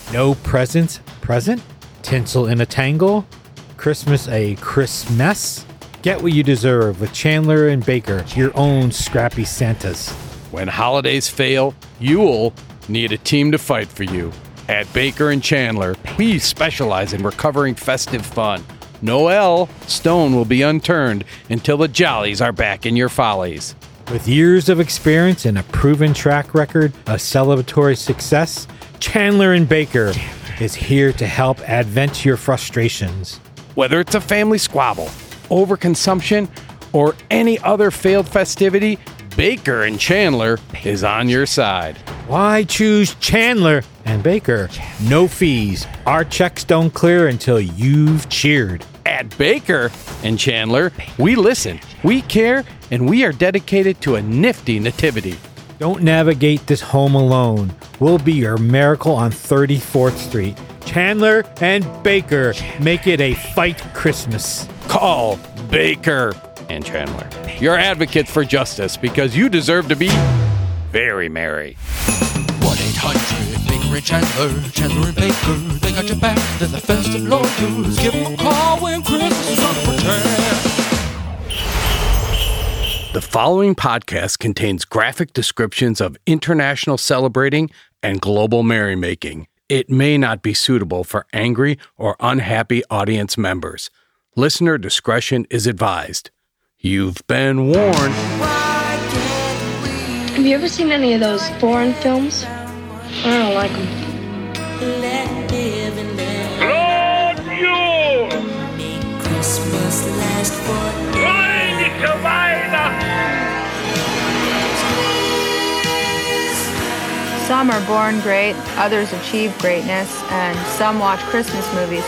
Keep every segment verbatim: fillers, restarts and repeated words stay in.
No presents present? Tinsel in a tangle? Christmas a Christmas? Get what you deserve with Chandler and Baker, your own scrappy Santas. When holidays fail, you'll need a team to fight for you. At Baker and Chandler, we specialize in recovering festive fun. No stone will be unturned until the jollies are back in your follies. With years of experience and a proven track record of celebratory success, Chandler and Baker is here to help add vent to your frustrations. Whether it's a family squabble, overconsumption, or any other failed festivity, Baker and Chandler is on your side. Why choose Chandler and Baker? No fees. Our checks don't clear until you've cheered. At Baker and Chandler, we listen, we care, and we are dedicated to a nifty nativity. Don't navigate this home alone. We'll be your miracle on thirty-fourth Street. Chandler and Baker, make it a fight Christmas. Call Baker and Chandler, your advocates for justice, because you deserve to be very merry. one eight hundred Baker and Chandler, Chandler and Baker, they got your back, they're the festive lawyers. Give them a call when Christmas is on the return. The following podcast contains graphic descriptions of international celebrating and global merrymaking. It may not be suitable for angry or unhappy audience members. Listener discretion is advised. You've been warned. Have you ever seen any of those foreign films? I don't like them. Some are born great, others achieve greatness, and some watch Christmas movies.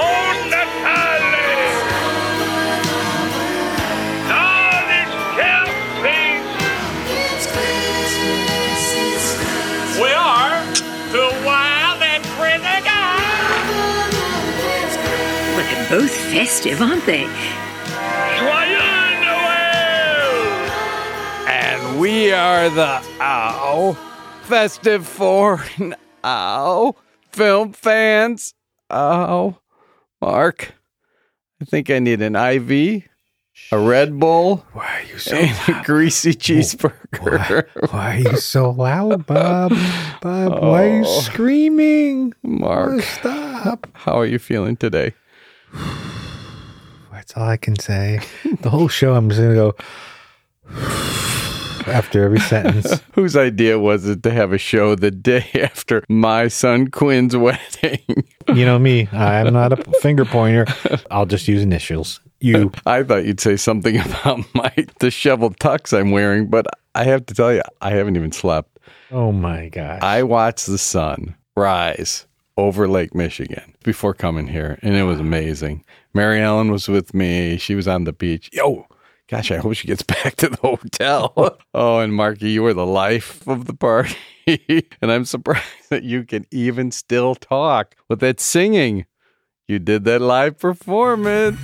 We are the wild and crazy guys. Well, they're both festive, aren't they? Joyeux Noel! And we are the Ow Festive Foreign Ow Film Fans. Oh, Mark, I think I need an I V, a Red Bull, Why are you so and a greasy cheeseburger. Why, why are you so loud, Bob? Bob, Oh. why are you screaming? Mark, Oh, stop. how are you feeling today? That's all I can say. The whole show, I'm just going to go after every sentence. Whose idea was it to have a show the day after my son Quinn's wedding? You know me. I'm not a finger pointer. I'll just use initials. You. I thought you'd say something about my disheveled tux I'm wearing, but I have to tell you, I haven't even slept. Oh, my gosh. I watched the sun rise over Lake Michigan before coming here, and it was amazing. Mary Ellen was with me. She was on the beach. Yo, gosh, I hope she gets back to the hotel. Oh, and Marky, you were the life of the party. And I'm surprised that you can even still talk with that singing. You did that live performance.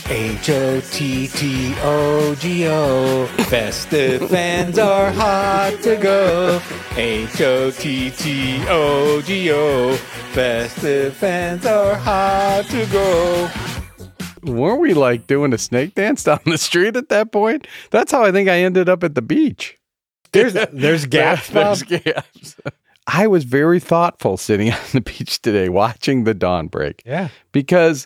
H O T T O G O. Festive fans are hot to go. H O T T O G O. Festive fans are hot to go. Weren't we like doing a snake dance down the street at that point? That's how I think I ended up at the beach. There's there's gaps, Bob. There's gaps. I was very thoughtful sitting on the beach today watching the dawn break. Yeah. Because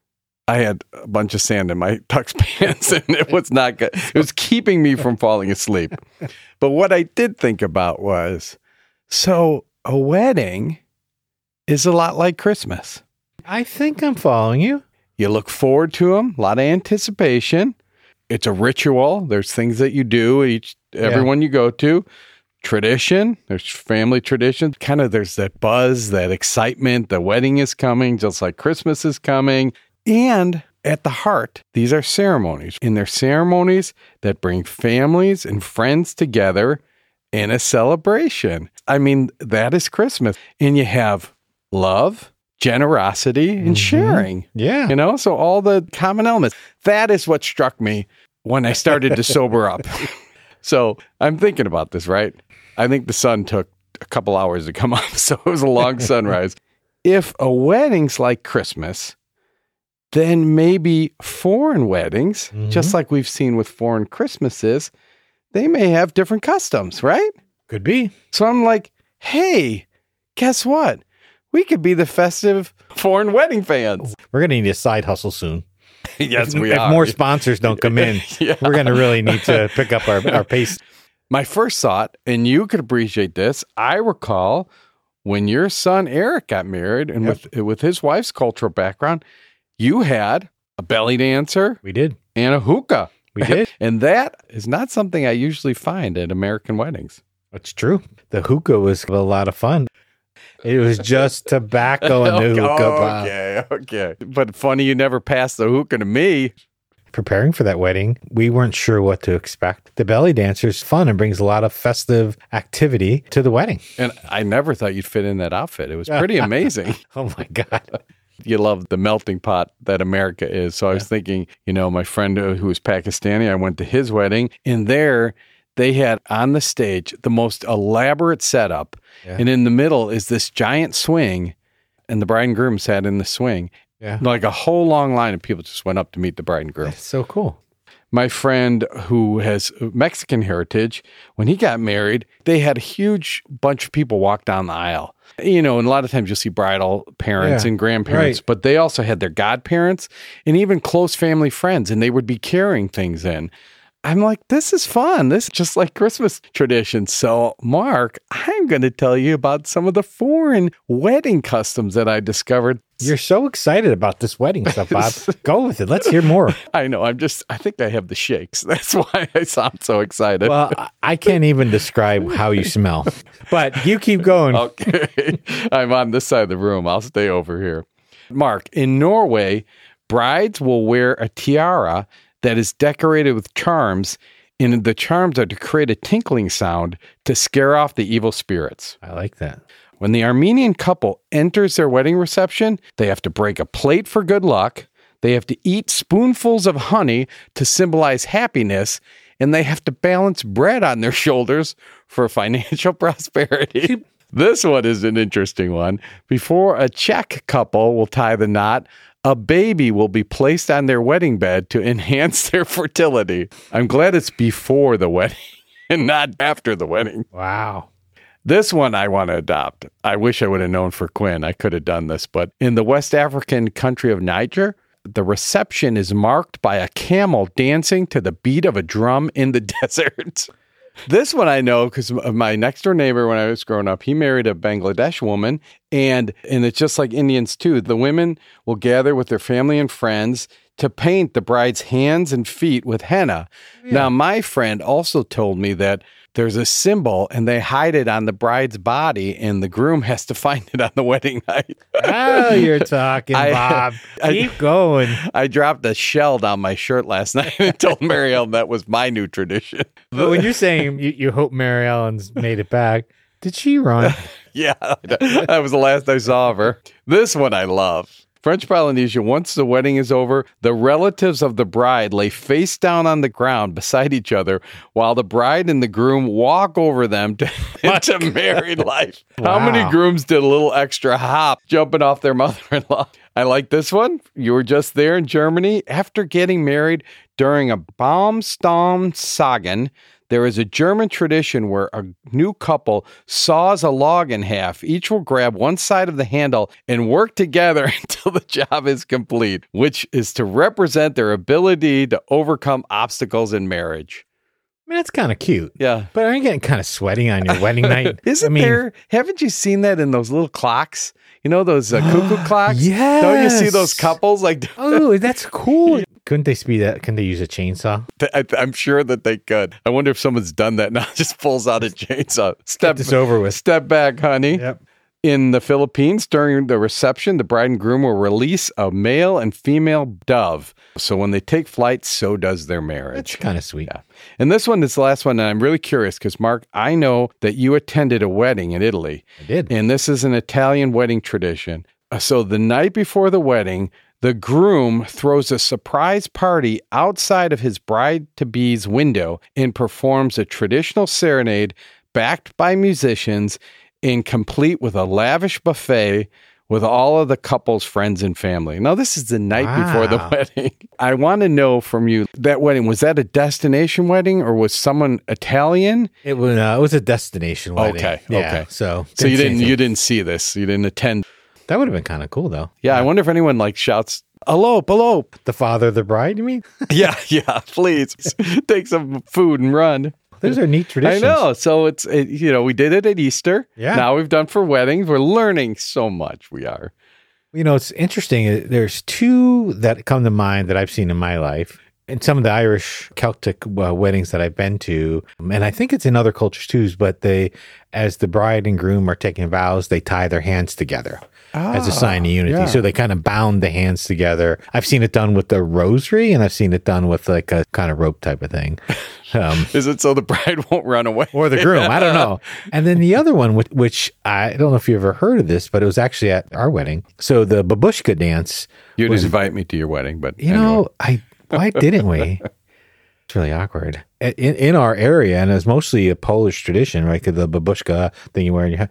I had a bunch of sand in my tux pants and it was not good. It was keeping me from falling asleep. But what I did think about was, so a wedding is a lot like Christmas. I think I'm following you. You look forward to them, a lot of anticipation. It's a ritual. There's things that you do each, everyone you go to. Tradition. There's family tradition. Kind of there's that buzz, that excitement. The wedding is coming, just like Christmas is coming. And at the heart, these are ceremonies. And they're ceremonies that bring families and friends together in a celebration. I mean, that is Christmas. And you have love, generosity, and mm-hmm. sharing. Yeah. You know, so all the common elements. That is what struck me when I started to sober up. So I'm thinking about this, right? I think the sun took a couple hours to come up, so it was a long sunrise. if a wedding's like Christmas, then maybe foreign weddings, mm-hmm. just like we've seen with foreign Christmases, they may have different customs, right? Could be. So I'm like, hey, guess what? We could be the festive foreign wedding fans. We're going to need a side hustle soon. Yes, if, we if are. If more sponsors don't come in, yeah. we're going to really need to pick up our, our pace. My first thought, and you could appreciate this, I recall when your son Eric got married, and yep. with with his wife's cultural background, you had a belly dancer. We did. And a hookah. We did. And that is not something I usually find at American weddings. That's true. The hookah was a lot of fun. It was just tobacco in the hookah. Oh, okay, okay. But funny you never passed the hookah to me. Preparing for that wedding, we weren't sure what to expect. The belly dancer is fun and brings a lot of festive activity to the wedding. And I never thought you'd fit in that outfit. It was pretty amazing. Oh, my God. You love the melting pot that America is. So I was yeah. thinking, you know, my friend who was Pakistani, I went to his wedding, and there they had on the stage the most elaborate setup. Yeah. And in the middle is this giant swing, and the bride and groom sat in the swing. Yeah. Like a whole long line of people just went up to meet the bride and groom. That's so cool. My friend who has Mexican heritage, when he got married, they had a huge bunch of people walk down the aisle. You know, and a lot of times you'll see bridal parents yeah, and grandparents, right. but they also had their godparents and even close family friends, and they would be carrying things in. I'm like, this is fun. This is just like Christmas tradition. So, Mark, I'm going to tell you about some of the foreign wedding customs that I discovered. You're so excited about this wedding stuff, Bob. Go with it. Let's hear more. I know. I'm just, I think I have the shakes. That's why I sound so excited. Well, I can't even describe how you smell, but you keep going. Okay. I'm on this side of the room. I'll stay over here. Mark, in Norway, brides will wear a tiara that is decorated with charms, and the charms are to create a tinkling sound to scare off the evil spirits. I like that. When the Armenian couple enters their wedding reception, they have to break a plate for good luck, they have to eat spoonfuls of honey to symbolize happiness, and they have to balance bread on their shoulders for financial prosperity. This one is an interesting one. Before a Czech couple will tie the knot, a baby will be placed on their wedding bed to enhance their fertility. I'm glad it's before the wedding and not after the wedding. Wow. This one I want to adopt. I wish I would have known for Quinn. I could have done this. But in the West African country of Niger, the reception is marked by a camel dancing to the beat of a drum in the desert. This one I know because my next door neighbor, when I was growing up, he married a Bangladesh woman. And, and it's just like Indians, too. The women will gather with their family and friends to paint the bride's hands and feet with henna. Yeah. Now, my friend also told me that there's a symbol and they hide it on the bride's body and the groom has to find it on the wedding night. Oh, you're talking, I, Bob. Keep I, going. I dropped a shell down my shirt last night and told Mary Ellen that was my new tradition. But when you're saying you, you hope Mary Ellen's made it back, did she run? Yeah, that was the last I saw of her. This one I love. French Polynesia, once the wedding is over, the relatives of the bride lay face down on the ground beside each other while the bride and the groom walk over them to, into married life. Wow. How many grooms did a little extra hop jumping off their mother-in-law? I like this one. You were just there in Germany. After getting married during a Baumstammsagen, there is a German tradition where a new couple saws a log in half. Each will grab one side of the handle and work together until the job is complete, which is to represent their ability to overcome obstacles in marriage. I mean, that's kind of cute. Yeah. But aren't you getting kind of sweaty on your wedding night? Isn't I mean, there? Haven't you seen that in those little clocks? You know, those uh, cuckoo clocks? Yes. Don't you see those couples? Like, oh, that's cool. Couldn't they speed that? Can they use a chainsaw? I, I'm sure that they could. I wonder if someone's done that now. Just pulls out a chainsaw. Step Get this over with. Step back, honey. Yep. In the Philippines, during the reception, the bride and groom will release a male and female dove. So when they take flight, so does their marriage. That's kind of sweet. Yeah. And this one is the last one, and I'm really curious because, Mark, I know that you attended a wedding in Italy. I did. And this is an Italian wedding tradition. So the night before the wedding, the groom throws a surprise party outside of his bride-to-be's window and performs a traditional serenade backed by musicians and complete with a lavish buffet with all of the couple's friends and family. Now, this is the night Wow. before the wedding. I want to know from you, that wedding, was that a destination wedding or was someone Italian? It was uh, it was a destination wedding. Okay, Yeah, okay. So So you see didn't anything. you didn't see this. You didn't attend. That would have been kind of cool though. Yeah, I wonder if anyone like shouts, elope, elope. The father of the bride, you mean? Yeah, yeah, please. Take some food and run. Those are neat I traditions. know. So it's, it, you know, we did it at Easter. Yeah. Now we've done for weddings. We're learning so much. We are. You know, it's interesting. uh, There's two that come to mind that I've seen in my life. In some of the Irish Celtic uh, weddings that I've been to, and I think it's in other cultures too, but they, as the bride and groom are taking vows, they tie their hands together as a sign of unity. yeah. So they kind of bound the hands together. I've seen it done with the rosary, and I've seen it done with like a kind of rope type of thing. Um, Is it so the bride won't run away? or the groom. I don't know. And then the other one, which, which I don't know if you ever heard of this, but it was actually at our wedding. So the babushka dance. You didn't was, invite me to your wedding, but you know, I why didn't we? It's really awkward. In, in our area, and it's mostly a Polish tradition, right? 'Cause the babushka thing you wear in your head.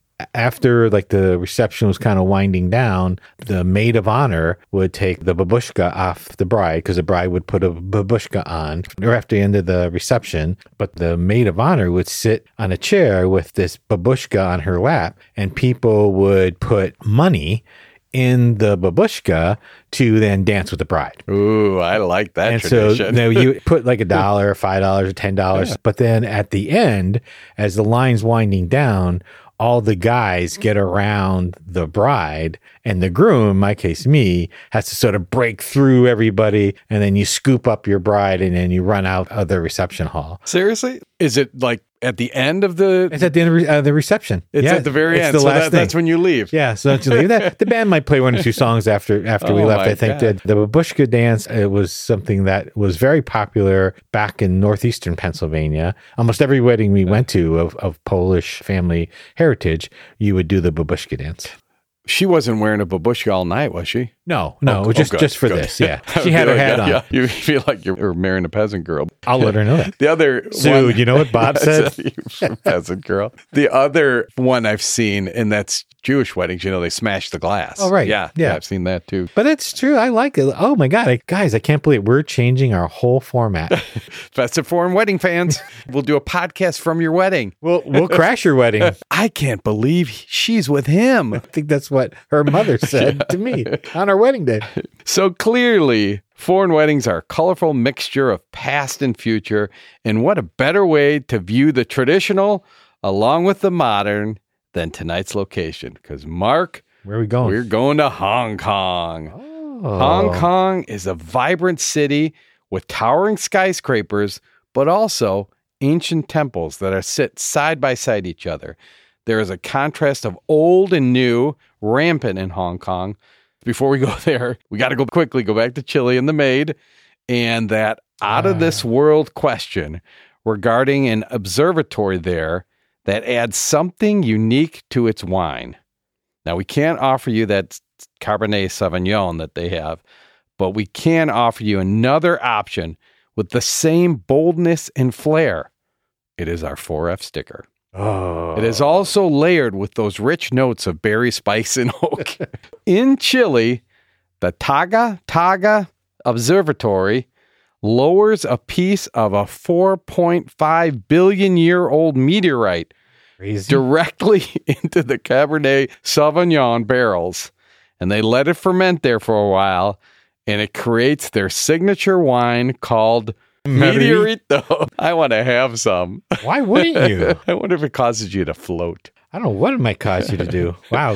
After like the reception was kind of winding down, the maid of honor would take the babushka off the bride because the bride would put a babushka on or after the end of the reception. But the maid of honor would sit on a chair with this babushka on her lap, and people would put money in the babushka to then dance with the bride. Ooh, I like that And tradition. so you, know, you put like a dollar, five dollars, or ten dollars. Yeah. But then at the end, as the line's winding down, all the guys get around the bride, and the groom, in my case, me, has to sort of break through everybody, and then you scoop up your bride, and then you run out of the reception hall. Seriously? Is it like at the end of the? It's at the end of re- uh, the reception. It's Yeah, at the very it's end. The so last that, thing. that's when you leave. Yeah, so don't you leave that. The band might play one or two songs after after we Oh, left. my I think God. that the babushka dance, it was something that was very popular back in northeastern Pennsylvania. Almost every wedding we went to of, of Polish family heritage, you would do the babushka dance. She wasn't wearing a babushka all night, was she? No, no, Oh, it was just good, just for good. this. Yeah, I she had feel her like hat that, on. Yeah, you feel like you're marrying a peasant girl. I'll let her know that. The other Sue, one, you know what Bob said? You peasant girl. The other one I've seen, and that's Jewish weddings. You know, they smash the glass. Oh, right. Yeah, Yeah. yeah, I've seen that too. But it's true. I like it. Oh my God. I, guys, I can't believe we're changing our whole format. Festive Foreign Wedding fans, we'll do a podcast from your wedding. We'll, we'll crash your wedding. I can't believe she's with him. I think that's what her mother said to me on our wedding day. So clearly, foreign weddings are a colorful mixture of past and future. And what a better way to view the traditional along with the modern than tonight's location. Because, Mark, Where are we going? we're going to Hong Kong. Oh. Hong Kong is a vibrant city with towering skyscrapers, but also ancient temples that are sit side by side each other. There is a contrast of old and new rampant in Hong Kong. Before we go there, we got to go quickly, go back to Chile and the maid and that out of this world question regarding an observatory there that adds something unique to its wine. Now, we can't offer you that Cabernet Sauvignon that they have, but we can offer you another option with the same boldness and flair. It is our four F sticker. Oh. It is also layered with those rich notes of berry, spice, and oak. In Chile, the Taga Taga Observatory lowers a piece of a four point five billion year old meteorite Crazy. directly into the Cabernet Sauvignon barrels. And they let it ferment there for a while, and it creates their signature wine called Meteorito. I want to have some. Why wouldn't you? I wonder if it causes you to float. I don't know what it might cause you to do. Wow.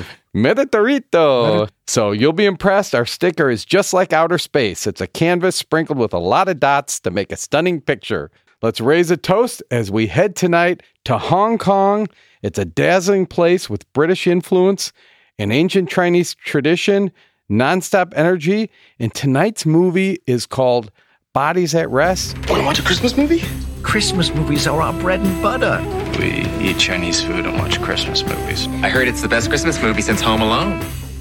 Meteorito. So you'll be impressed. Our sticker is just like outer space. It's a canvas sprinkled with a lot of dots to make a stunning picture. Let's raise a toast as we head tonight to Hong Kong. It's a dazzling place with British influence, an ancient Chinese tradition, nonstop energy, and tonight's movie is called Bodies at Rest. Want to watch a Christmas movie? Christmas movies are our bread and butter. We eat Chinese food and watch Christmas movies. I heard it's the best Christmas movie since Home Alone.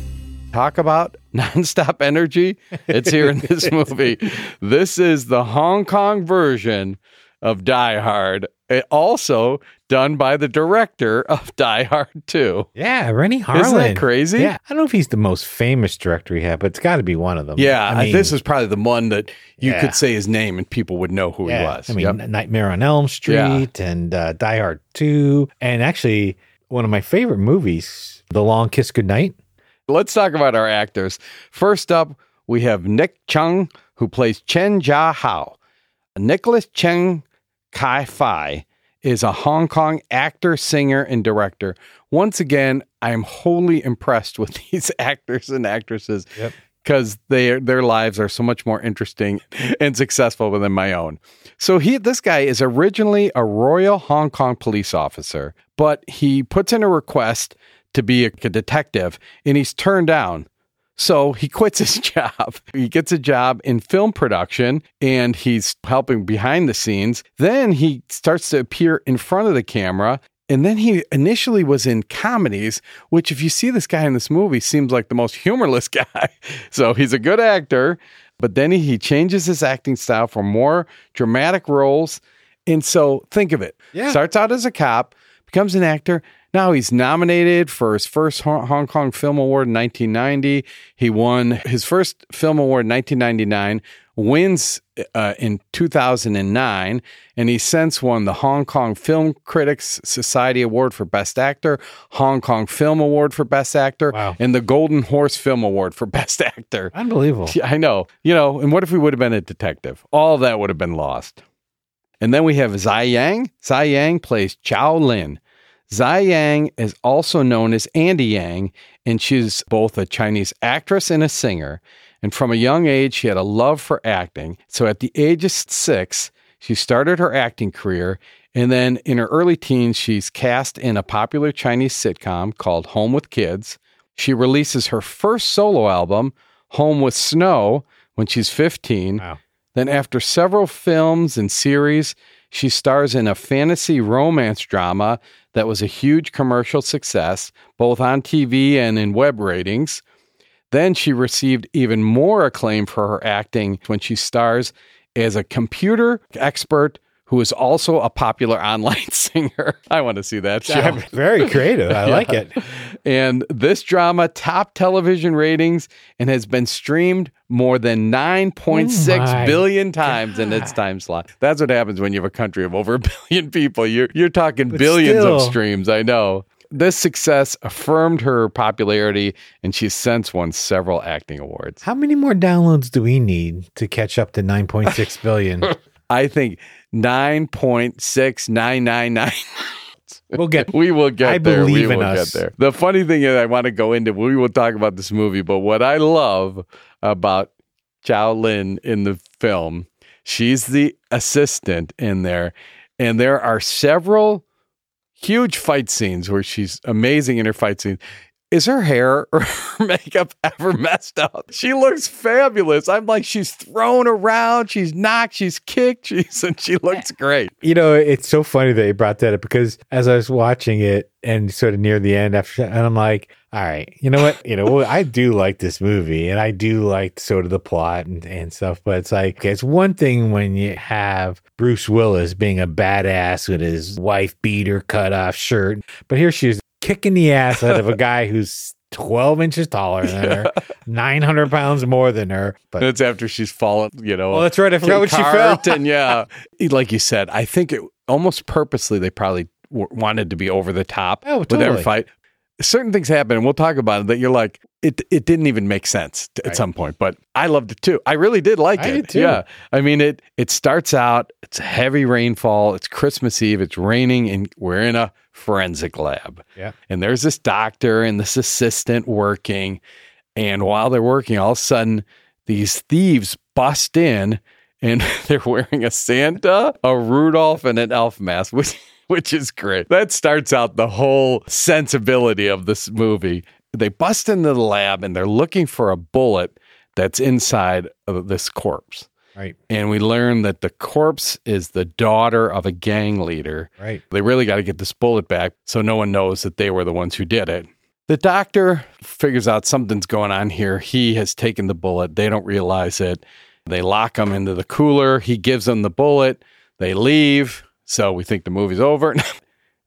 Talk about nonstop energy. It's here in this movie. This is the Hong Kong version of Die Hard. It also done by the director of Die Hard two. Yeah, Rennie Harlan. Isn't that crazy? Yeah, I don't know if he's the most famous director he had, but it's got to be one of them. Yeah, I mean, this is probably the one that you Yeah. could say his name and people would know who yeah, he was. I mean, Yep. Nightmare on Elm Street and uh, Die Hard two. And actually, one of my favorite movies, The Long Kiss Goodnight. Let's talk about our actors. First up, we have Nick Chung, who plays Chen Jia Hao. Nicholas Cheng Kai-Fai is a Hong Kong actor, singer, and director. Once again, I am wholly impressed with these actors and actresses because they their lives are so much more interesting and successful than my own. So he, this guy is originally a Royal Hong Kong police officer, but he puts in a request to be a, a detective, and he's turned down. So he quits his job. He gets a job in film production and he's helping behind the scenes. Then he starts to appear in front of the camera. And then he initially was in comedies, which if you see this guy in this movie, seems like the most humorless guy. So he's a good actor, but then he, he changes his acting style for more dramatic roles. And so think of it. Yeah. Starts out as a cop, becomes an actor. Now he's nominated for his first Hong Kong Film Award in nineteen ninety. He won his first film award in nineteen ninety-nine, wins uh, in two thousand nine, and he since won the Hong Kong Film Critics Society Award for Best Actor, Hong Kong Film Award for Best Actor, Wow. and the Golden Horse Film Award for Best Actor. Unbelievable. Yeah, I know. You know, and what if we would have been a detective? All of that would have been lost. And then we have Zai Yang. Zai Yang plays Chow Lin. Zai Yang is also known as Andy Yang, and she's both a Chinese actress and a singer. And from a young age, she had a love for acting. So at the age of six, she started her acting career. And then in her early teens, she's cast in a popular Chinese sitcom called Home with Kids. She releases her first solo album, Home with Snow, when she's fifteen. Wow. Then after several films and series, she stars in a fantasy romance drama that was a huge commercial success, both on T V and in web ratings. Then she received even more acclaim for her acting when she stars as a computer expert who is also a popular online singer. I want to see that show. Very creative. I Yeah. like it. And this drama topped television ratings and has been streamed more than nine point six Oh my billion times in its time slot. That's what happens when you have a country of over a billion people. You're you're talking But billions of still. streams. I know. This success affirmed her popularity, and she's since won several acting awards. How many more downloads do we need to catch up to nine point six billion? I think nine point six nine nine nine. We'll get. We will get I there. believe we in will us. get there. The funny thing is, I want to go into. We will talk about this movie, but what I love about Chow Lin in the film, she's the assistant in there, and there are several huge fight scenes where she's amazing in her fight scenes. Is her hair or her makeup ever messed up? She looks fabulous. I'm like, she's thrown around, she's knocked, she's kicked, she's and she looks great. You know, it's so funny that you brought that up because as I was watching it and sort of near the end after, and I'm like, all right, you know what? You know, well, I do like this movie and I do like sort of the plot and, and stuff, but it's like, okay, it's one thing when you have Bruce Willis being a badass with his wife beater cut off shirt, but here she is kicking the ass out of a guy who's twelve inches taller than her, nine hundred pounds more than her. But That's after she's fallen, you know. Oh, that's right. I forgot when she fell. And yeah, like you said, I think it almost purposely they probably w- wanted to be over the top Oh, with totally. every fight. Certain things happen, and we'll talk about it, that you're like, it it didn't even make sense t- at Right. some point, but I loved it too. I really did like I it. did too. Yeah. I mean, it it starts out, it's a heavy rainfall, it's Christmas Eve, it's raining, and we're in a forensic lab. Yeah. And there's this doctor and this assistant working, and while they're working, all of a sudden, these thieves bust in, and they're wearing a Santa, a Rudolph, and an elf mask, which which is great. That starts out the whole sensibility of this movie. They bust into the lab and they're looking for a bullet that's inside of this corpse. Right. And we learn that the corpse is the daughter of a gang leader. Right. They really got to get this bullet back so no one knows that they were the ones who did it. The doctor figures out something's going on here. He has taken the bullet. They don't realize it. They lock him into the cooler. He gives them the bullet. They leave. So we think the movie's over.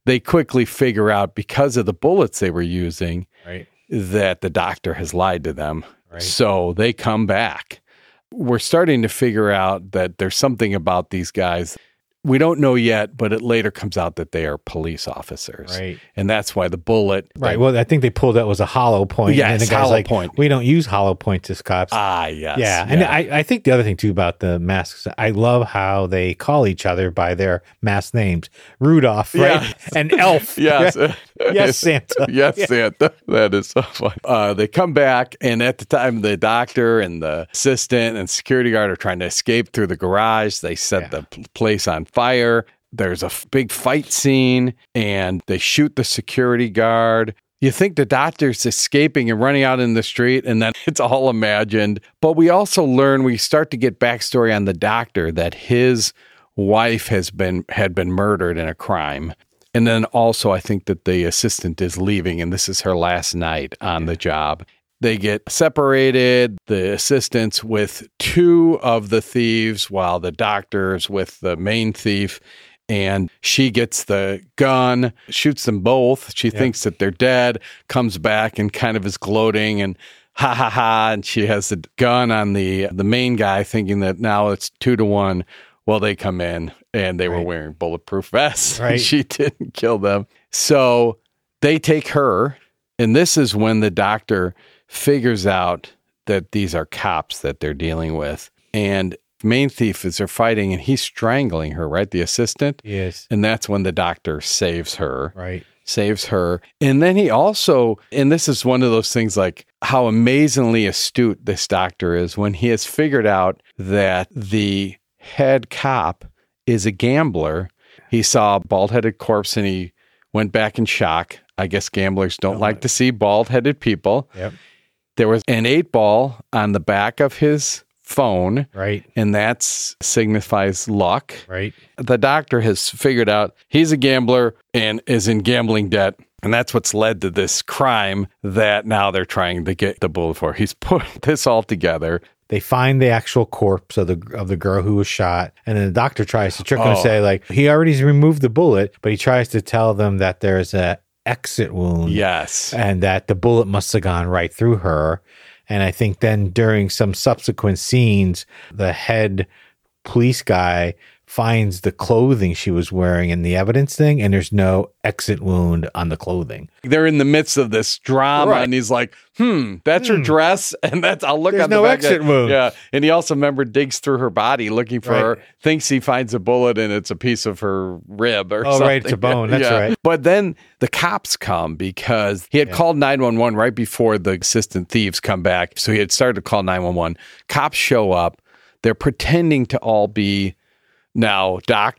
they quickly figure out, because of the bullets they were using, Right. that the doctor has lied to them. Right. So they come back. We're starting to figure out that there's something about these guys. We don't know yet, but it later comes out that they are police officers. Right. And that's why the bullet. Right. Well, I think they pulled that was a hollow point. Yes, and the guy's hollow like, point. We don't use hollow points as cops. Ah, yes. Yeah. And I, I think the other thing, too, about the masks, I love how they call each other by their mask names. Rudolph, right? Yes. And Elf. Yes. Yes, Santa. Yes, Yeah. Santa. That is so funny. Uh, they come back, and at the time, the doctor and the assistant and security guard are trying to escape through the garage. They set Yeah. the p- place on fire. There's a f- big fight scene, and they shoot the security guard. You think the doctor's escaping and running out in the street, and then it's all imagined. But we also learn, we start to get backstory on the doctor, that his wife has been had been murdered in a crime. And then also, I think that the assistant is leaving, and this is her last night on the job. They get separated, the assistants with two of the thieves, while the doctor's with the main thief. And she gets the gun, shoots them both. She Yeah. thinks that they're dead, comes back and kind of is gloating and ha ha ha. And she has the gun on the the main guy, thinking that now it's two to one. Well, they come in and they were Right. wearing bulletproof vests. Right. She didn't kill them. So they take her. And this is when the doctor figures out that these are cops that they're dealing with. And main thief is they're fighting, and he's strangling her, right? The assistant. Yes. And that's when the doctor saves her. Right. Saves her. And then he also, and this is one of those things like how amazingly astute this doctor is when he has figured out that the head cop is a gambler. He saw a bald-headed corpse and he went back in shock. I guess gamblers don't Oh, like to see bald-headed people. Yep. There was an eight ball on the back of his phone. Right. And that signifies luck. Right. The doctor has figured out he's a gambler and is in gambling debt. And that's what's led to this crime that now they're trying to get the bullet for. He's put this all together. They find the actual corpse of the of the girl who was shot, and then the doctor tries to trick him and Oh. say, like, he already removed the bullet, but he tries to tell them that there's a exit wound. Yes. And that the bullet must have gone right through her. And I think then during some subsequent scenes, the head police guy finds the clothing she was wearing in the evidence thing, and there's no exit wound on the clothing. They're in the midst of this drama, Right. and he's like, hmm, that's her dress. And that's, I'll look There's on the no back exit of- wound. Yeah. And he also, remember, digs through her body looking for Right. her, thinks he finds a bullet, and it's a piece of her rib or Oh, something. right, it's a bone. That's right. But then the cops come because he had Yeah. called nine one one right before the assistant thieves come back. So he had started to call nine one one. Cops show up. They're pretending to all be now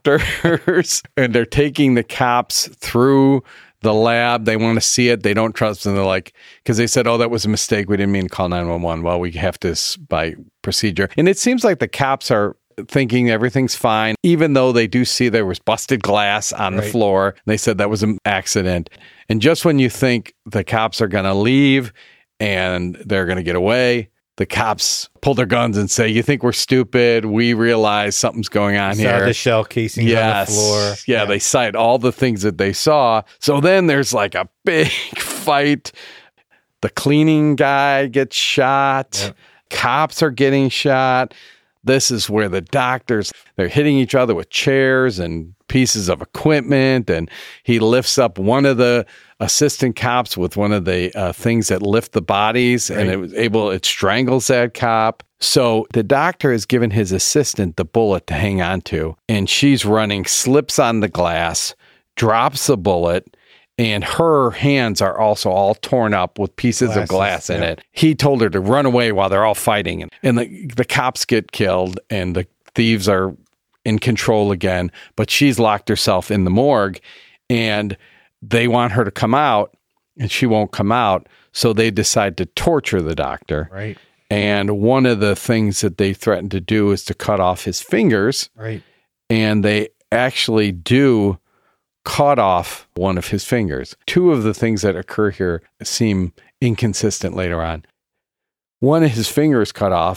doctors, and they're taking the cops through the lab. They want to see it. They don't trust them. They're like, because they said, oh, that was a mistake. We didn't mean to call nine one one. Well, we have to s- by procedure. And it seems like the cops are thinking everything's fine, even though they do see there was busted glass on the Right. floor. They said that was an accident. And just when you think the cops are going to leave and they're going to get away, the cops pull their guns and say, you think we're stupid? We realize something's going on Saw here. the shell casings Yes. on the floor. Yeah, they cite all the things that they saw. So then there's like a big fight. The cleaning guy gets shot. Yep. Cops are getting shot. This is where the doctors, they're hitting each other with chairs and pieces of equipment. And he lifts up one of the assistant cops with one of the uh, things that lift the bodies. And Right. it was able, it strangles that cop. So the doctor has given his assistant the bullet to hang on to. And she's running, slips on the glass, drops the bullet. And her hands are also all torn up with pieces of Glasses, glass in yeah. it. He told her to run away while they're all fighting. And, and the, the cops get killed and the thieves are in control again. But she's locked herself in the morgue and they want her to come out and she won't come out. So they decide to torture the doctor. Right. And one of the things that they threaten to do is to cut off his fingers. Right. And they actually do cut off one of his fingers. Two of the things that occur here seem inconsistent later on. One of his fingers cut off,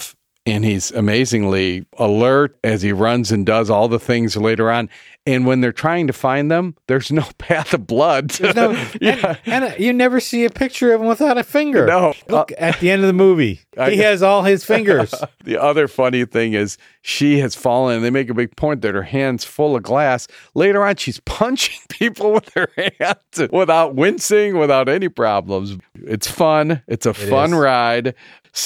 And he's amazingly alert as he runs and does all the things later on. And when they're trying to find them, there's no path of blood. There's no, yeah. and, and you never see a picture of him without a finger. No. Look, at the end of the movie, I- he has all his fingers. The other funny thing is she has fallen, and they make a big point that her hand's full of glass. Later on, she's punching people with her hands without wincing, without any problems. It's fun. It's a It fun is. ride.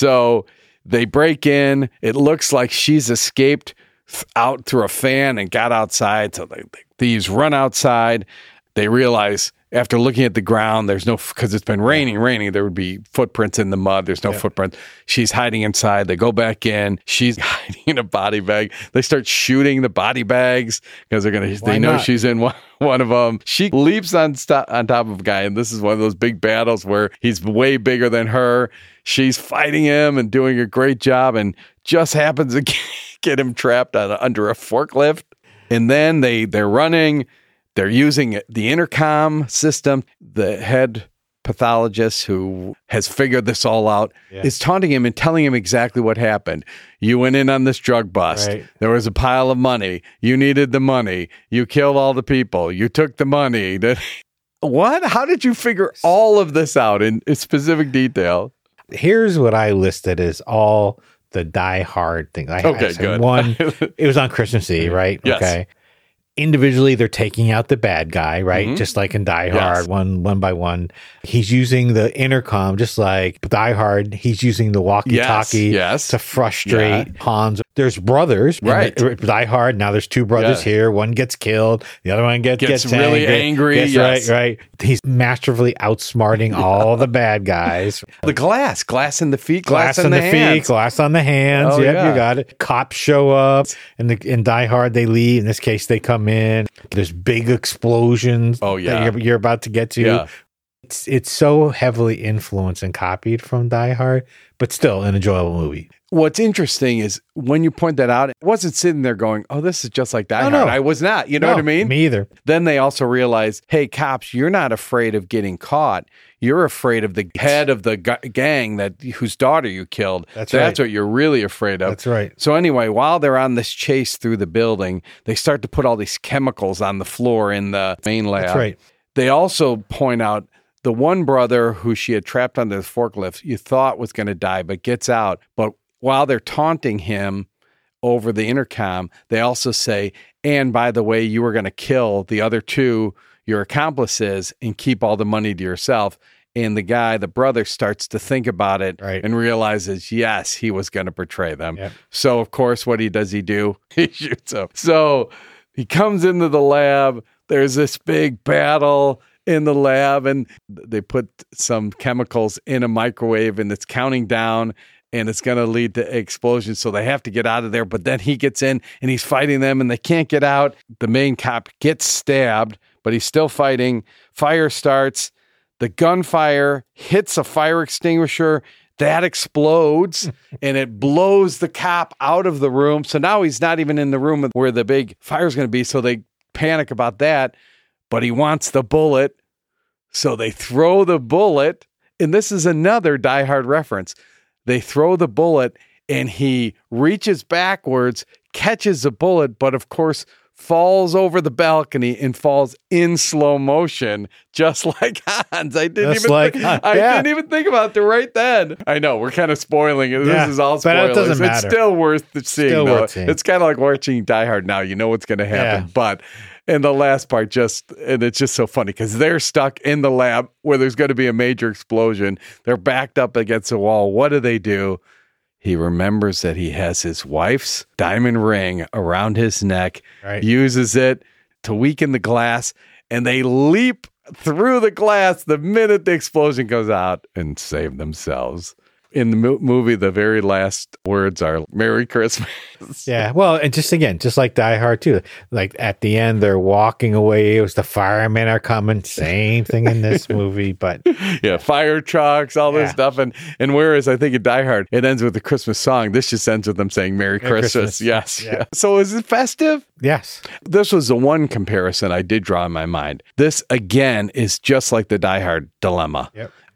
So they break in. It looks like she's escaped th- out through a fan and got outside. So they, they, thieves run outside. They realize after looking at the ground, there's no, because it's been raining, raining, there would be footprints in the mud. There's no Yeah. footprints. She's hiding inside. They go back in. She's hiding in a body bag. They start shooting the body bags because they're going to, Why they know not? she's in one, one of them. She leaps on, sto- on top of a guy. And this is one of those big battles where he's way bigger than her. She's fighting him and doing a great job and just happens to get him trapped on, under a forklift. And then they, they're running. They're using the intercom system. The head pathologist who has figured this all out Yeah. is taunting him and telling him exactly what happened. You went in on this drug bust. Right. There was a pile of money. You needed the money. You killed all the people. You took the money. What? How did you figure all of this out in, in specific detail? Here's what I listed as all the Die Hard things. I, Okay, I said good. One, it was on Christmas Eve, right? Yes. Okay. Individually, they're taking out the bad guy, right? Mhm. Just like in Die Yes. Hard, one one by one. He's using the intercom, just like Die Hard. He's using the walkie-talkie Yes, yes. to frustrate Yeah. Hans. There's brothers, in Right. the- Die Hard. Now there's two brothers Yeah. here. One gets killed, the other one gets Gets gets, really angry, Gets, yes. Right, right. He's masterfully outsmarting all the bad guys. The glass, glass in the feet, glass, Glass in on the, the, hands. feet, glass on the hands. Oh, yep, yeah. you got it. Cops show up, and the, in Die Hard they leave. In this case, they come in. There's big explosions. Oh, yeah. that you're, you're about to get to. Yeah. It's it's so heavily influenced and copied from Die Hard, but still an enjoyable movie. What's interesting is when you point that out, it wasn't sitting there going, oh, this is just like Die No, Hard. no. I was not. You know No, what I mean? Me either. Then they also realize, hey, cops, you're not afraid of getting caught. You're afraid of the head of the g- gang that whose daughter you killed. That's That's right. what you're really afraid of. That's right. So anyway, while they're on this chase through the building, they start to put all these chemicals on the floor in the main lab. That's right. They also point out the one brother who she had trapped under the forklift, you thought was going to die, but gets out. But while they're taunting him over the intercom, they also say, and by the way, you were going to kill the other two, your accomplices, and keep all the money to yourself. And the guy, the brother, starts to think about it Right. and realizes, yes, he was going to betray them. Yep. So, of course, what he does he do? He shoots him. So he comes into the lab. There's this big battle in the lab, and they put some chemicals in a microwave, and it's counting down, and it's going to lead to explosion. So they have to get out of there. But then he gets in, and he's fighting them, and they can't get out. The main cop gets stabbed, but he's still fighting. Fire starts. The gunfire hits a fire extinguisher. That explodes and it blows the cop out of the room. So now he's not even in the room where the big fire's going to be. So they panic about that, but he wants the bullet. So they throw the bullet. And this is another Die Hard reference. They throw the bullet and he reaches backwards, catches the bullet, but of course, falls over the balcony and falls in slow motion, just like Hans. I didn't Just even like thi- Hans, I yeah. didn't even think about it right then. I know we're kind of spoiling it. Yeah, This is all but it spoilers. doesn't It's matter. still worth seeing. Still though. worth seeing. It's kind of like watching Die Hard now. You know what's going to happen, Yeah. but. And the last part just, and it's just so funny because they're stuck in the lab where there's going to be a major explosion. They're backed up against the wall. What do they do? He remembers that he has his wife's diamond ring around his neck, Right. uses it to weaken the glass, and they leap through the glass the minute the explosion goes out and save themselves. In the mo- movie, the very last words are Merry Christmas. Yeah, well, and just again, just like Die Hard too. Like at the end, they're walking away. It was the firemen are coming. Same thing in this movie, but Yeah, fire trucks, all this Yeah. stuff. And and whereas I think in Die Hard, it ends with the Christmas song, this just ends with them saying Merry, Merry Christmas. Christmas. Yes. Yeah. Yeah. So is it festive? yes, This was the one comparison I did draw in my mind. This, again, is just like the Die Hard dilemma. Yep.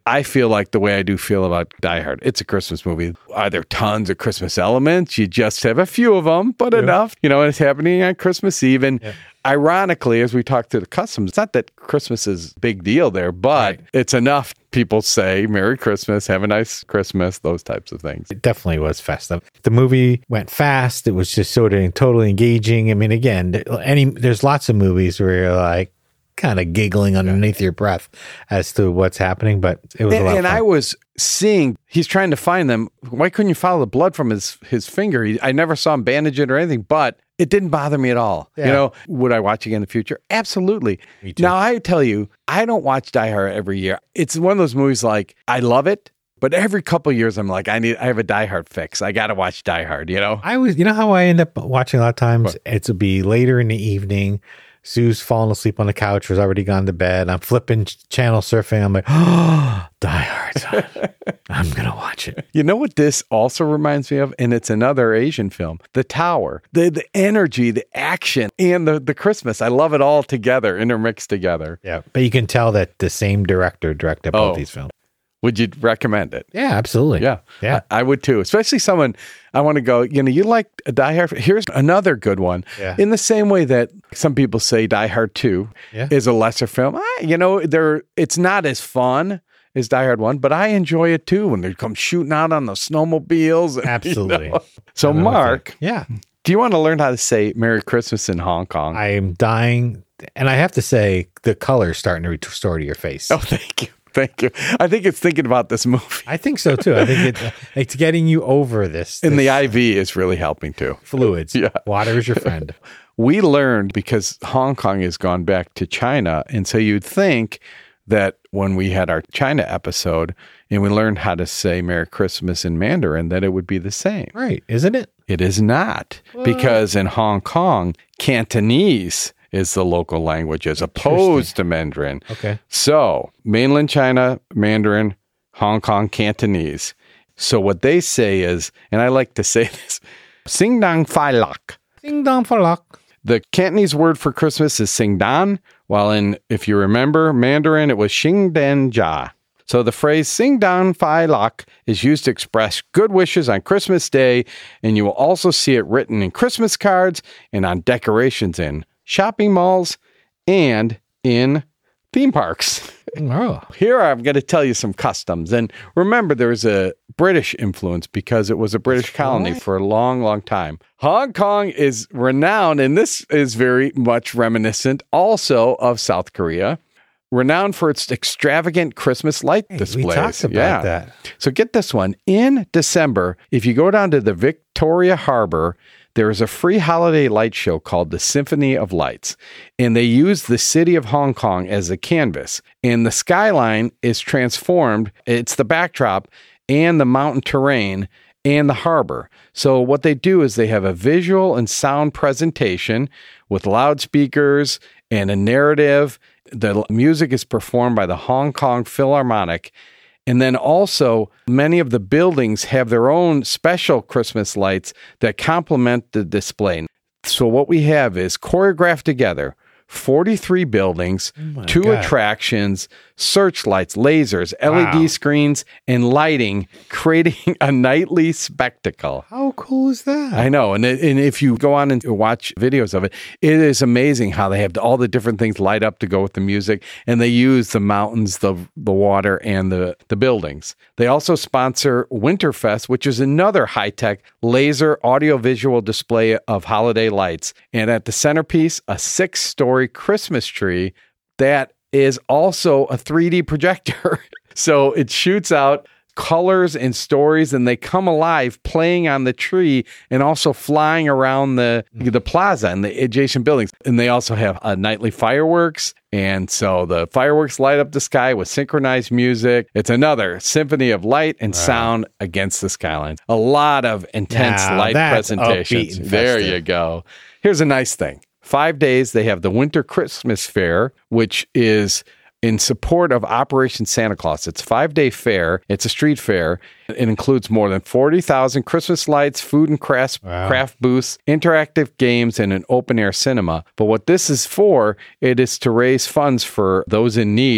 I feel like the way I do feel about Die Hard. It's a Christmas movie. Are there tons of Christmas elements? You just have a few of them, but yeah. enough. You know, it's happening on Christmas Eve. And yeah. ironically, as we talk to the customs, it's not that Christmas is a big deal there, but right. it's enough. People say, Merry Christmas, have a nice Christmas, those types of things. It definitely was festive. The movie went fast. It was just sort of totally engaging. I mean, again, any there's lots of movies where you're like kind of giggling underneath yeah. your breath as to what's happening, but it was and, a lot And of fun. I was seeing, he's trying to find them. Why couldn't you follow the blood from his, his finger? He, I never saw him bandage it or anything, but it didn't bother me at all. Yeah. You know, would I watch again in the future? Absolutely. Me too. Now, I tell you, I don't watch Die Hard every year. It's one of those movies like, I love it, but every couple of years, I'm like, I need, I have a Die Hard fix. I got to watch Die Hard, you know? I was, you know how I end up watching a lot of times? What? It's a be later in the evening. Sue's falling asleep on the couch, was already gone to bed. I'm flipping channel surfing. I'm like, oh, Die Hard. I'm going to watch it. You know what this also reminds me of? And it's another Asian film, The Tower. The the energy, the action, and the, the Christmas. I love it all together, intermixed together. Yeah, but you can tell that the same director directed both oh. these films. Would you recommend it? Yeah, absolutely. Yeah. Yeah. I, I would too. Especially someone I want to go, you know, you like Die Hard. Here's another good one. Yeah. In the same way that some people say Die Hard two yeah. is a lesser film. I, you know, there it's not as fun as Die Hard one, but I enjoy it too when they come shooting out on the snowmobiles. And, Absolutely. You know. So, Mark, yeah. do you want to learn how to say Merry Christmas in Hong Kong? I am dying. And I have to say, the color's starting to restore to your face. Oh, thank you. Thank you. I think it's thinking about this movie. I think so too. I think it, it's getting you over this. And this, the I V is really helping too. Fluids. Yeah. Water is your friend. We learned because Hong Kong has gone back to China. And so you'd think that when we had our China episode and we learned how to say Merry Christmas in Mandarin, that it would be the same. Right. Isn't it? It is not. What? Because in Hong Kong, Cantonese is the local language as opposed to Mandarin. Okay. So mainland China, Mandarin, Hong Kong, Cantonese. So what they say is, and I like to say this, Sing Dang Fai Lak. Sing Dang Fai Lak. The Cantonese word for Christmas is Sing Dan, while in, if you remember, Mandarin, it was Xing Dan Jia. So the phrase Sing Dan Fai Lak is used to express good wishes on Christmas Day, and you will also see it written in Christmas cards and on decorations in shopping malls and in theme parks. Oh. Here I'm going to tell you some customs. And remember, there's a British influence because it was a British colony for a long, long time. Hong Kong is renowned, and this is very much reminiscent also of South Korea, renowned for its extravagant Christmas light hey, displays. We talked about yeah. that. So get this one. In December, if you go down to the Victoria Harbor, there is a free holiday light show called the Symphony of Lights, and they use the city of Hong Kong as a canvas, and the skyline is transformed. It's the backdrop and the mountain terrain and the harbor. So what they do is they have a visual and sound presentation with loudspeakers and a narrative. The music is performed by the Hong Kong Philharmonic. And then also, many of the buildings have their own special Christmas lights that complement the display. So what we have is choreographed together, forty-three buildings, oh two God. attractions, searchlights, lasers, L E D wow. screens, and lighting, creating a nightly spectacle. How cool is that? I know. And, it, and if you go on and watch videos of it, it is amazing how they have all the different things light up to go with the music. And they use the mountains, the the water, and the, the buildings. They also sponsor Winterfest, which is another high-tech laser audiovisual display of holiday lights. And at the centerpiece, a six-story Christmas tree that is also a three D projector. So it shoots out colors and stories, and they come alive playing on the tree and also flying around the the plaza and the adjacent buildings. And they also have uh, nightly fireworks. And so the fireworks light up the sky with synchronized music. It's another symphony of light and wow. sound against the skylines. A lot of intense now, light presentations. There you go. Here's a nice thing. Five days, they have the Winter Christmas Fair, which is in support of Operation Santa Claus. It's a five-day fair. It's a street fair. It includes more than forty thousand Christmas lights, food and craft, wow. craft booths, interactive games, and an open-air cinema. But what this is for, it is to raise funds for those in need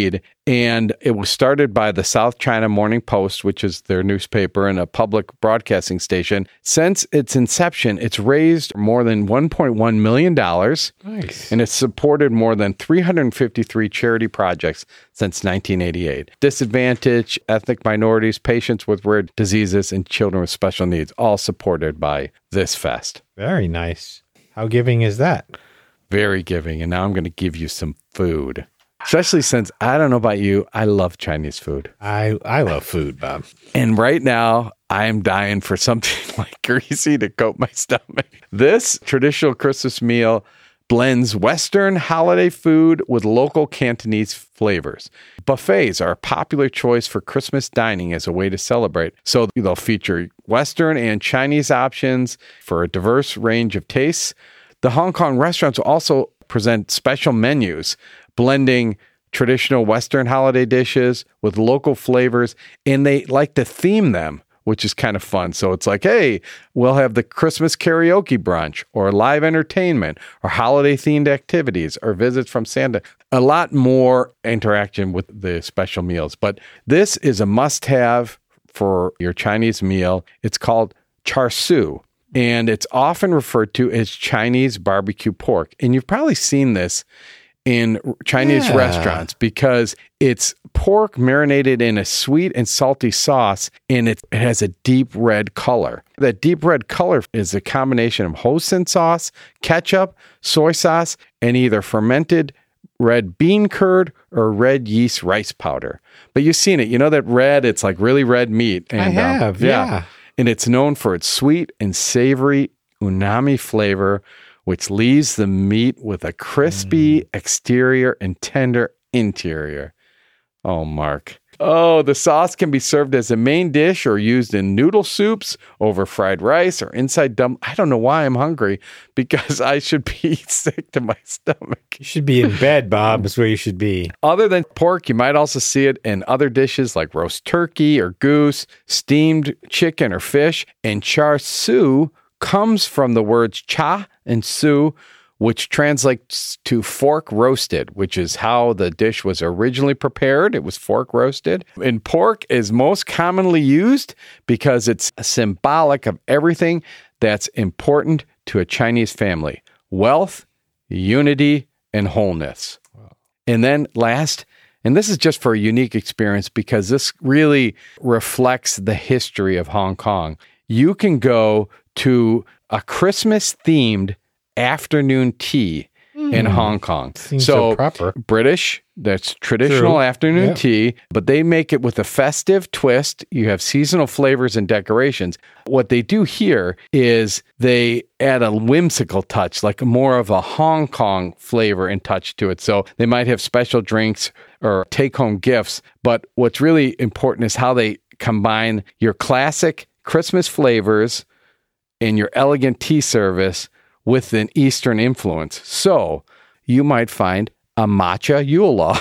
And it was started by the South China Morning Post, which is their newspaper and a public broadcasting station. Since its inception, it's raised more than one point one million dollars. Nice. And it's supported more than three hundred fifty-three charity projects since nineteen eighty-eight. Disadvantaged, ethnic minorities, patients with rare diseases, and children with special needs, all supported by this fest. Very nice. How giving is that? Very giving. And now I'm going to give you some food. Especially since, I don't know about you, I love Chinese food. I, I love food, Bob. And right now, I am dying for something like greasy to coat my stomach. This traditional Christmas meal blends Western holiday food with local Cantonese flavors. Buffets are a popular choice for Christmas dining as a way to celebrate. So they'll feature Western and Chinese options for a diverse range of tastes. The Hong Kong restaurants will also present special menus blending traditional Western holiday dishes with local flavors, and they like to theme them, which is kind of fun. So it's like, hey, we'll have the Christmas karaoke brunch or live entertainment or holiday-themed activities or visits from Santa. A lot more interaction with the special meals. But this is a must-have for your Chinese meal. It's called char siu, and it's often referred to as Chinese barbecue pork. And you've probably seen this in Chinese Yeah. restaurants because it's pork marinated in a sweet and salty sauce, and it has a deep red color. That deep red color is a combination of hoisin sauce, ketchup, soy sauce, and either fermented red bean curd or red yeast rice powder. But you've seen it. You know that red, it's like really red meat. And, I have, um, yeah. And it's known for its sweet and savory umami flavor, which leaves the meat with a crispy mm. exterior and tender interior. Oh, Mark. Oh, the sauce can be served as a main dish or used in noodle soups, over fried rice, or inside dump. I don't know why I'm hungry, because I should be sick to my stomach. You should be in bed, Bob. That's where you should be. Other than pork, you might also see it in other dishes like roast turkey or goose, steamed chicken or fish, and char siu comes from the words cha and su, which translates to fork roasted, which is how the dish was originally prepared. It was fork roasted. And pork is most commonly used because it's symbolic of everything that's important to a Chinese family: wealth, unity, and wholeness. Wow. And then last, and this is just for a unique experience because this really reflects the history of Hong Kong, you can go to a Christmas-themed afternoon tea mm. in Hong Kong. Seems so, so proper. British, that's traditional True. afternoon yeah. tea, but they make it with a festive twist. You have seasonal flavors and decorations. What they do here is they add a whimsical touch, like more of a Hong Kong flavor and touch to it. So they might have special drinks or take-home gifts, but what's really important is how they combine your classic Christmas flavors and your elegant tea service with an Eastern influence. So you might find a matcha Yule log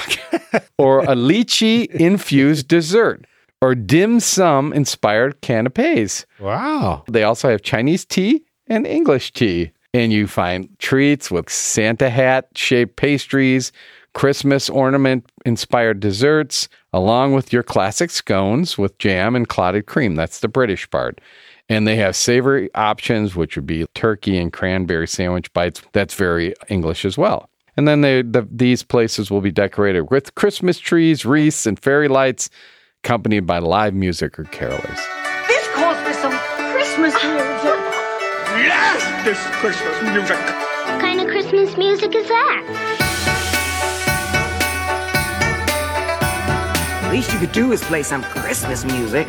or a lychee-infused dessert or dim sum-inspired canapes. Wow. They also have Chinese tea and English tea. And you find treats with Santa hat-shaped pastries, Christmas ornament-inspired desserts, along with your classic scones with jam and clotted cream. That's the British part. And they have savory options, which would be turkey and cranberry sandwich bites. That's very English as well. And then they, the, these places will be decorated with Christmas trees, wreaths, and fairy lights, accompanied by live music or carolers. This calls for some Christmas music. Yes, this Christmas music. What kind of Christmas music is that? The least you could do is play some Christmas music.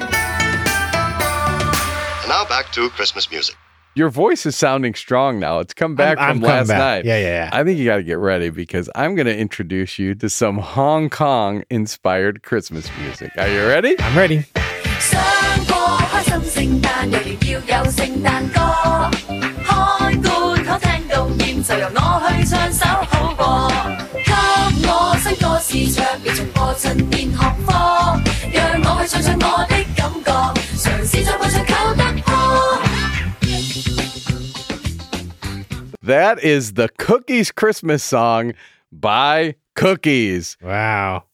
And now back to Christmas music. Your voice is sounding strong now. It's come back I'm, from I'm last back. night. Yeah, yeah, yeah. I think you got to get ready because I'm going to introduce you to some Hong Kong inspired Christmas music. Are you ready? I'm ready. That is the Cookies Christmas song by Cookies. Wow.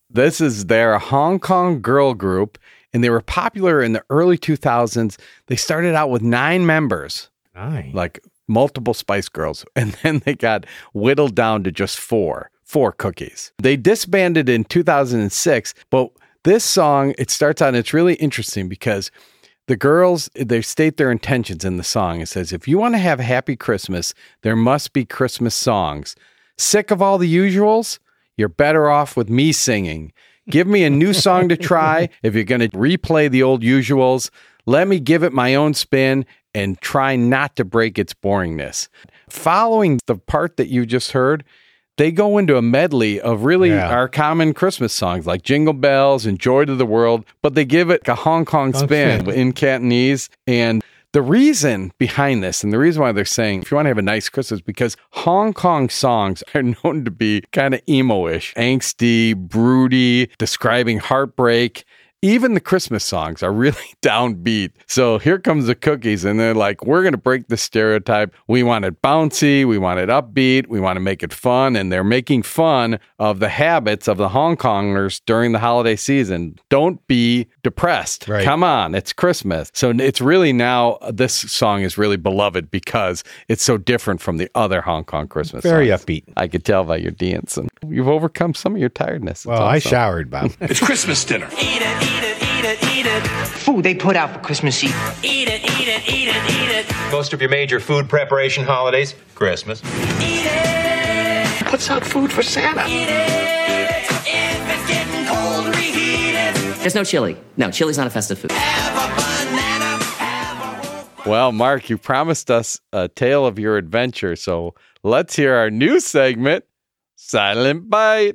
This is their Hong Kong girl group, and they were popular in the early two thousands. They started out with nine members, Nine. like multiple Spice Girls, and then they got whittled down to just four, four cookies. They disbanded in two thousand six, but this song, it starts out, and it's really interesting because the girls, they state their intentions in the song. It says, if you want to have a happy Christmas, there must be Christmas songs. Sick of all the usuals? You're better off with me singing. Give me a new song to try. If you're going to replay the old usuals, let me give it my own spin and try not to break its boringness. Following the part that you just heard, they go into a medley of really Yeah. our common Christmas songs like Jingle Bells and Joy to the World, but they give it a Hong Kong spin in Cantonese. And the reason behind this, and the reason why they're saying, if you want to have a nice Christmas, because Hong Kong songs are known to be kind of emo-ish, angsty, broody, describing heartbreak. Even the Christmas songs are really downbeat. So here comes the cookies, and they're like, we're going to break the stereotype. We want it bouncy. We want it upbeat. We want to make it fun. And they're making fun of the habits of the Hong Kongers during the holiday season. Don't be depressed. Right. Come on. It's Christmas. So it's really now, this song is really beloved because it's so different from the other Hong Kong Christmas Very songs. upbeat. I could tell by your dance. And you've overcome some of your tiredness. It's Well, I awesome. showered, Bob. It's Christmas dinner. Eat it, eat it, eat it, eat it. Food they put out for Christmas Eve. Eat it, eat it, eat it, eat it. Most of your major food preparation holidays, Christmas. Eat it. Puts out food for Santa. Eat it. If it's getting cold, reheat it. There's no chili. No, chili's not a festive food. Have a banana. Have a Well, Mark, you promised us a tale of your adventure, so let's hear our new segment, Silent Bite.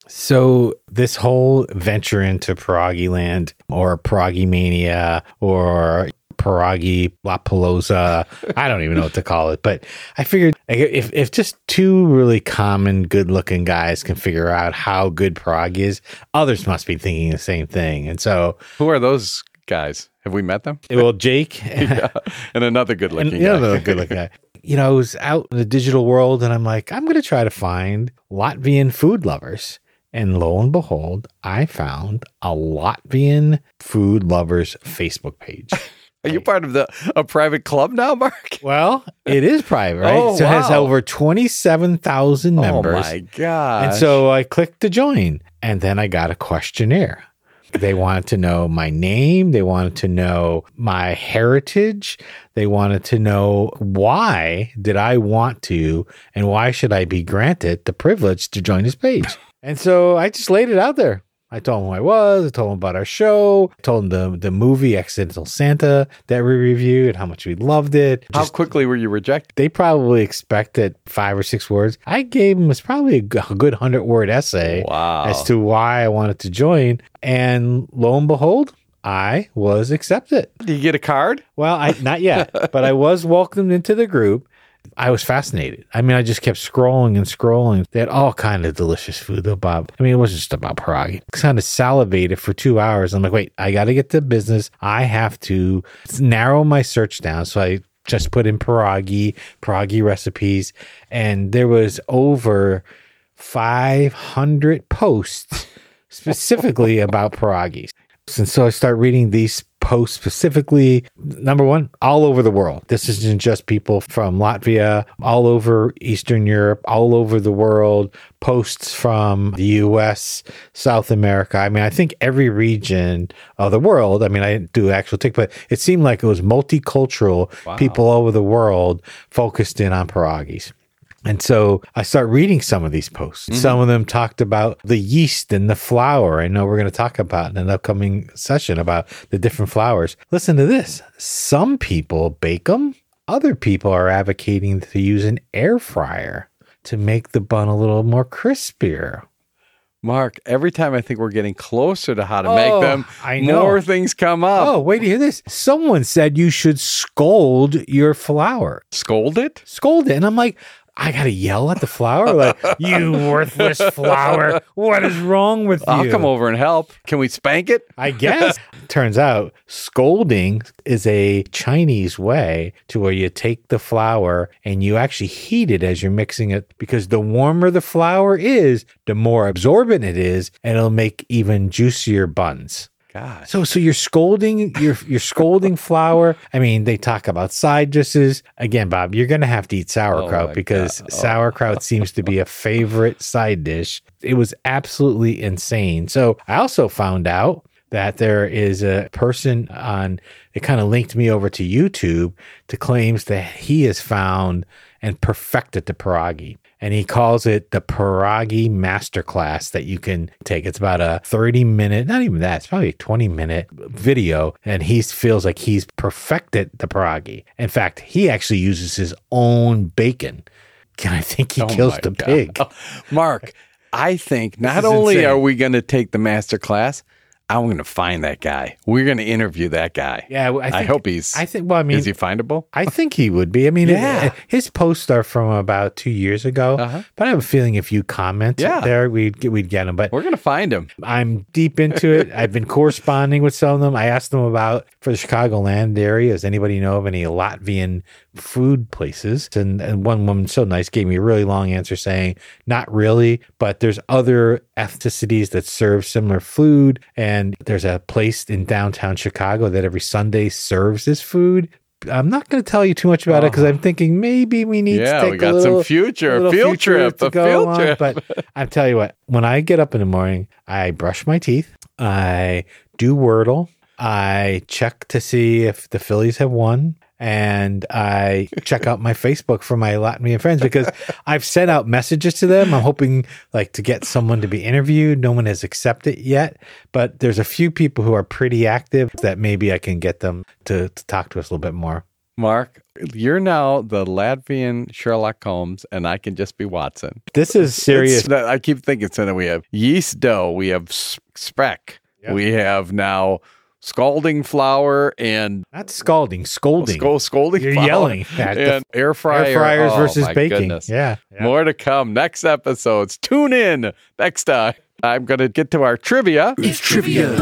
So this whole venture into Pierogi land or Pierogi mania or Pierogi La Pelosa, I don't even know what to call it, but I figured if if just two really common, good-looking guys can figure out how good pierogi is, others must be thinking the same thing. And so, who are those guys? Have we met them? Well, Jake yeah, and another good-looking and guy. another good-looking guy. You know, I was out in the digital world, and I'm like, I'm going to try to find Latvian food lovers. And lo and behold, I found a Latvian food lovers Facebook page. Are you part of the a private club now, Mark? Well, it is private, right? Oh, so it has wow. over twenty-seven thousand members. Oh, my gosh. And so I clicked to join, and then I got a questionnaire. They wanted to know my name. They wanted to know my heritage. They wanted to know why did I want to, and why should I be granted the privilege to join this page? And so I just laid it out there. I told them who I was. I told them about our show. I told them the, the movie Accidental Santa that we reviewed, how much we loved it. How Just, quickly were you rejected? they probably expected five or six words. I gave them, it's probably a g- a good hundred-word essay Wow. as to why I wanted to join. And lo and behold, I was accepted. Did you get a card? Well, I not yet, but I was welcomed into the group. I was fascinated. I mean, I just kept scrolling and scrolling. They had all kind of delicious food, though, Bob. I mean, it wasn't just about pierogi. I kind of salivated for two hours. I'm like, wait, I got to get to business. I have to narrow my search down. So I just put in pierogi, pierogi recipes, and there was over five hundred posts specifically about pierogis. And so I start reading these posts specifically. Number one, all over the world. This isn't just people from Latvia, all over Eastern Europe, all over the world. Posts from the U S, South America. I mean, I think every region of the world. I mean, I didn't do actual tick, but it seemed like it was multicultural. Wow. People all over the world focused in on pierogis. And so I start reading some of these posts. Mm-hmm. Some of them talked about the yeast and the flour. I know we're going to talk about in an upcoming session about the different flours. Listen to this. Some people bake them. Other people are advocating to use an air fryer to make the bun a little more crispier. Mark, every time I think we're getting closer to how to Oh, make them, I know. more things come up. Oh, wait to hear this. Someone said you should scold your flour. Scold it? Scold it. And I'm like, I got to yell at the flour? Like, you worthless flour. What is wrong with you? I'll come over and help. Can we spank it? I guess. turns out scolding is a Chinese way to where you take the flour and you actually heat it as you're mixing it, because the warmer the flour is, the more absorbent it is, and it'll make even juicier buns. God. So so you're scolding you're you're scolding flour. I mean, they talk about side dishes. Again, Bob, you're gonna have to eat sauerkraut oh because God. Oh. sauerkraut seems to be a favorite side dish. It was absolutely insane. So I also found out that there is a person on, it kind of linked me over to YouTube, to claims that he has found and perfected the pierogi. And he calls it the pierogi masterclass that you can take. It's about a thirty minute, not even that, it's probably a twenty minute video. And he feels like he's perfected the pierogi. In fact, he actually uses his own bacon. And I think he Oh kills my the God. pig. Oh, Mark, I think not is only insane. are we going to take the master class, I'm going to find that guy. We're going to interview that guy. Yeah, I, think, I hope he's. I think. Well, I mean, is he findable? I think he would be. I mean, Yeah. it- his posts are from about two years ago, Uh-huh. but I have a feeling if you comment Yeah. there, we'd get, we'd get him. But We're going to find him. I'm deep into it. I've been corresponding with some of them. I asked them about, for the Chicagoland area, does anybody know of any Latvian food places? And, and one woman, so nice, gave me a really long answer saying, not really, but there's other ethnicities that serve similar food. And there's a place in downtown Chicago that every Sunday serves this food. I'm not going to tell you too much about it because I'm thinking maybe we need Yeah, to take we got a little, some future, a little field future trip, to a go field on. trip. But I tell you what, when I get up in the morning, I brush my teeth, I do Wordle, I check to see if the Phillies have won, and I check out my Facebook for my Latvian friends because I've sent out messages to them. I'm hoping like to get someone to be interviewed. No one has accepted yet, but there's a few people who are pretty active that maybe I can get them to, to talk to us a little bit more. Mark, you're now the Latvian Sherlock Holmes, and I can just be Watson. This is serious. It's- I keep thinking, so that we have yeast dough, we have s- speck, Yeah. we have now scalding flour and Not scalding, scolding. Sco- scolding You're flour yelling at the and air fryer. air fryers Oh, versus my baking. goodness. Yeah, yeah. More to come next episodes. Tune in next time. I'm going to get to our trivia. It's trivia.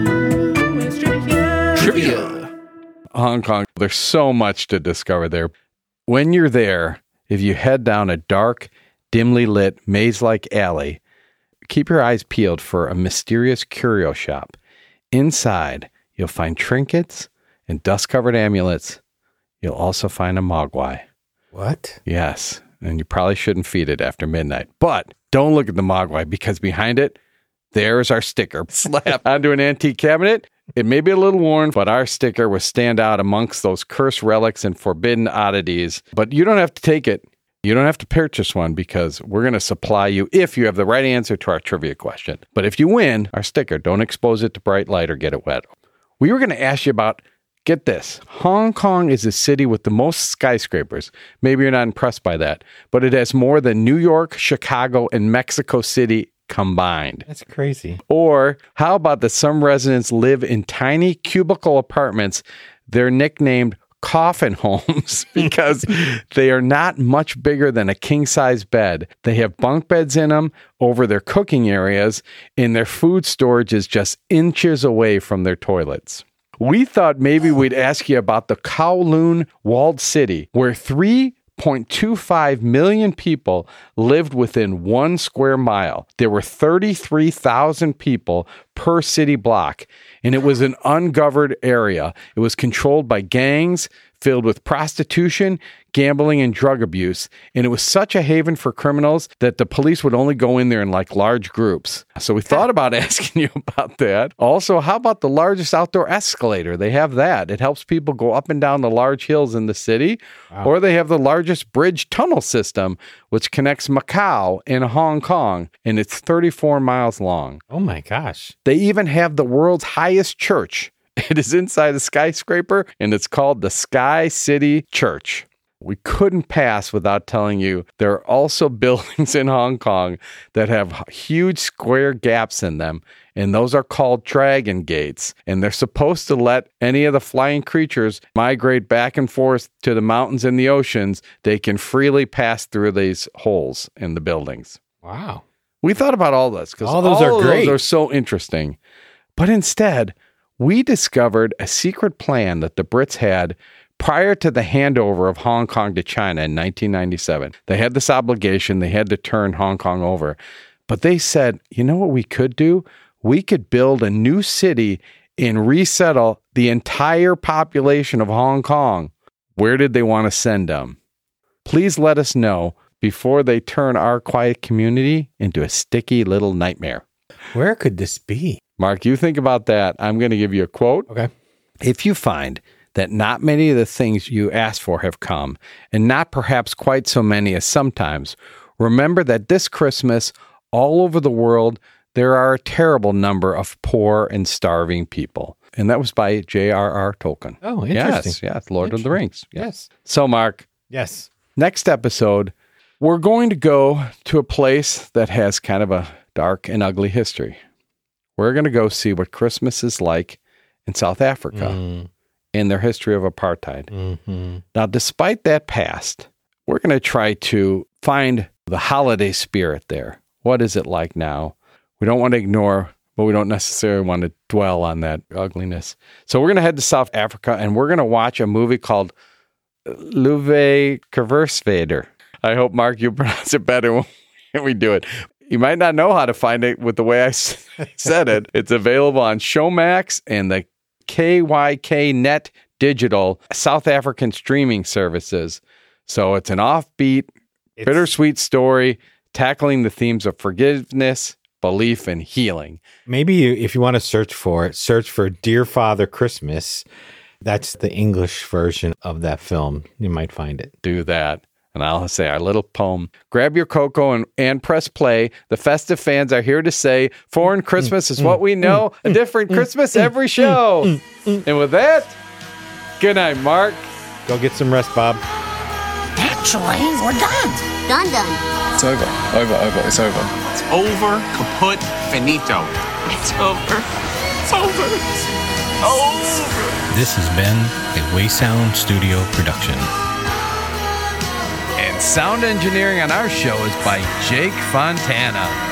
Trivia. Hong Kong. There's so much to discover there. When you're there, if you head down a dark, dimly lit, maze-like alley, keep your eyes peeled for a mysterious curio shop. Inside, you'll find trinkets and dust-covered amulets. You'll also find a mogwai. What? Yes, and you probably shouldn't feed it after midnight. But don't look at the mogwai because behind it, there's our sticker slapped onto an antique cabinet. It may be a little worn, but our sticker will stand out amongst those cursed relics and forbidden oddities. But you don't have to take it. You don't have to purchase one because we're going to supply you if you have the right answer to our trivia question. But if you win our sticker, don't expose it to bright light or get it wet. We were going to ask you about, get this, Hong Kong is a city with the most skyscrapers. Maybe you're not impressed by that, but it has more than New York, Chicago, and Mexico City combined. That's crazy. Or how about that some residents live in tiny cubicle apartments? They're nicknamed coffin homes because they are not much bigger than a king-size bed. They have bunk beds in them over their cooking areas, and their food storage is just inches away from their toilets. We thought maybe we'd ask you about the Kowloon walled city, where three point two five million people lived within one square mile. There were thirty-three thousand people per city block, and it was an ungoverned area. It was controlled by gangs filled with prostitution, gambling, and drug abuse. And it was such a haven for criminals that the police would only go in there in like large groups. So we thought about asking you about that. Also, how about the largest outdoor escalator? They have that. It helps people go up and down the large hills in the city. Wow. Or they have the largest bridge tunnel system, which connects Macau and Hong Kong, and it's thirty-four miles long. Oh my gosh. They even have the world's highest church. It is inside a skyscraper, and it's called the Sky City Church. We couldn't pass without telling you there are also buildings in Hong Kong that have huge square gaps in them, and those are called dragon gates. And they're supposed to let any of the flying creatures migrate back and forth to the mountains and the oceans. They can freely pass through these holes in the buildings. Wow. We thought about all this because all those all are of great. Those are so interesting. But instead, we discovered a secret plan that the Brits had prior to the handover of Hong Kong to China in nineteen ninety-seven. They had this obligation. They had to turn Hong Kong over. But they said, you know what we could do? We could build a new city and resettle the entire population of Hong Kong. Where did they want to send them? Please let us know before they turn our quiet community into a sticky little nightmare. Where could this be? Mark, you think about that. I'm going to give you a quote. Okay. If you find that not many of the things you asked for have come, and not perhaps quite so many as sometimes, remember that this Christmas, all over the world, there are a terrible number of poor and starving people. And that was by J R R Tolkien. Oh, interesting. Yes, yes, Lord of the Rings. Yes. So, Mark. Yes. Next episode, we're going to go to a place that has kind of a dark and ugly history. We're going to go see what Christmas is like in South Africa mm. and their history of apartheid. Mm-hmm. Now, despite that past, we're going to try to find the holiday spirit there. What is it like now? We don't want to ignore, but we don't necessarily want to dwell on that ugliness. So we're going to head to South Africa, and we're going to watch a movie called Luve Kerversvader. I hope, Mark, you pronounce it better when we do it. You might not know how to find it with the way I said it. It's available on Showmax and the K Y K Net Digital South African streaming services. So it's an offbeat, it's, bittersweet story tackling the themes of forgiveness, belief, and healing. Maybe you, if you want to search for it, search for Dear Father Christmas. That's the English version of that film. You might find it. Do that. And I'll say our little poem. Grab your cocoa and, and press play. The festive fans are here to say, foreign Christmas is what we know. A different Christmas every show. And with that, good night, Mark. Go get some rest, Bob. Actually, we're done. Done, done. It's over. Over, over. It's over. It's over. Kaput. Finito. It's over. It's over. It's over. This has been a Waysound Studio production. And sound engineering on our show is by Jake Fontana.